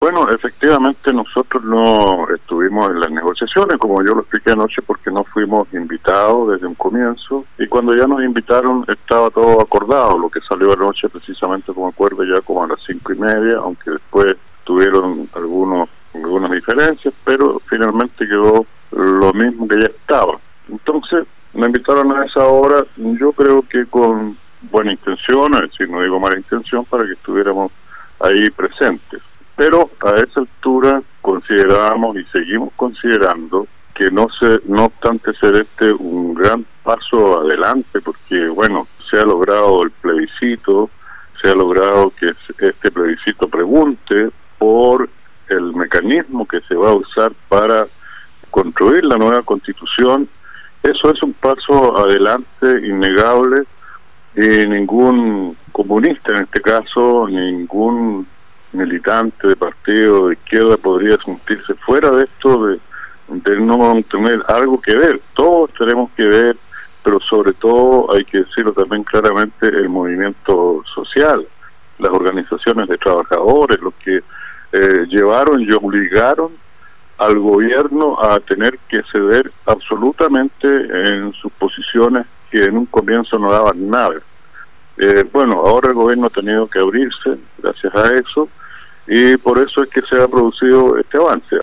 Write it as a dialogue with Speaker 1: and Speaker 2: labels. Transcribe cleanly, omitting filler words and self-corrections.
Speaker 1: Bueno, efectivamente nosotros no estuvimos en las negociaciones, como yo lo expliqué anoche, porque no fuimos invitados desde un comienzo, y cuando ya nos invitaron estaba todo acordado. Lo que salió anoche precisamente, como acuerdo, ya como a las 5:30, aunque después tuvieron algunas diferencias, pero finalmente quedó lo mismo que ya estaba. Entonces me invitaron a esa hora, yo creo que con buena intención, es decir, no digo mala intención, para que estuviéramos ahí presentes. Pero a esa altura considerábamos y seguimos considerando que no obstante ser este un gran paso adelante, porque bueno, se ha logrado el plebiscito, se ha logrado que este plebiscito pregunte por el mecanismo que se va a usar para construir la nueva Constitución. Eso es un paso adelante innegable, y ningún comunista, en este caso, ningún militante de partido de izquierda podría sentirse fuera de esto, de no tener algo que ver. Todos tenemos que ver, pero sobre todo, hay que decirlo también claramente, el movimiento social, las organizaciones de trabajadores, los que llevaron y obligaron al gobierno a tener que ceder absolutamente en sus posiciones que en un comienzo no daban nada. Bueno, ahora el gobierno ha tenido que abrirse gracias a eso, y por eso es que se ha producido este avance.